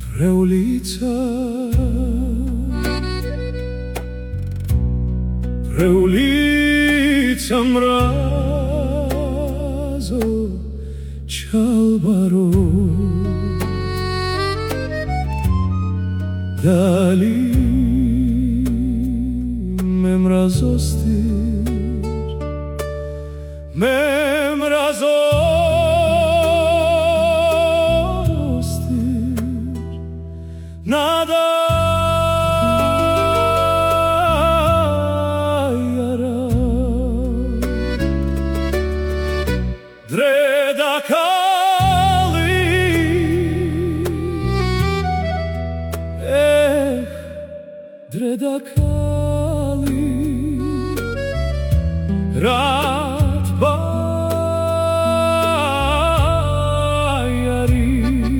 Preulița, preulița mrazo cialbaro, dali me mrazostir, me mrazostir, nada yara, dreda kali, dreda kali, rad bajari,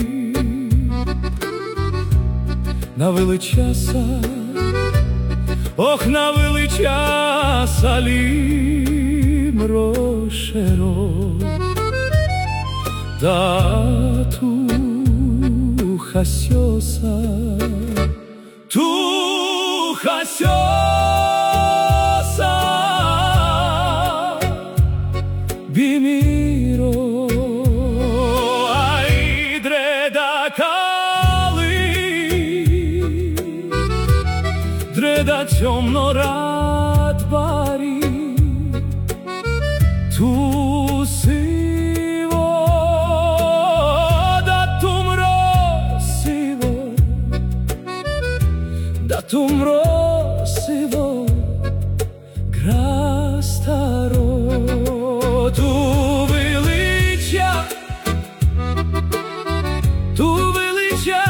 навели часа, ох, навели часа лім рошеро, да ту хасьоса, tu hasyosa bimiro, ay dreda kali, dreda temno radbari, tu sivo da tumro sivo, da tumro sivo grastaro, tu veliča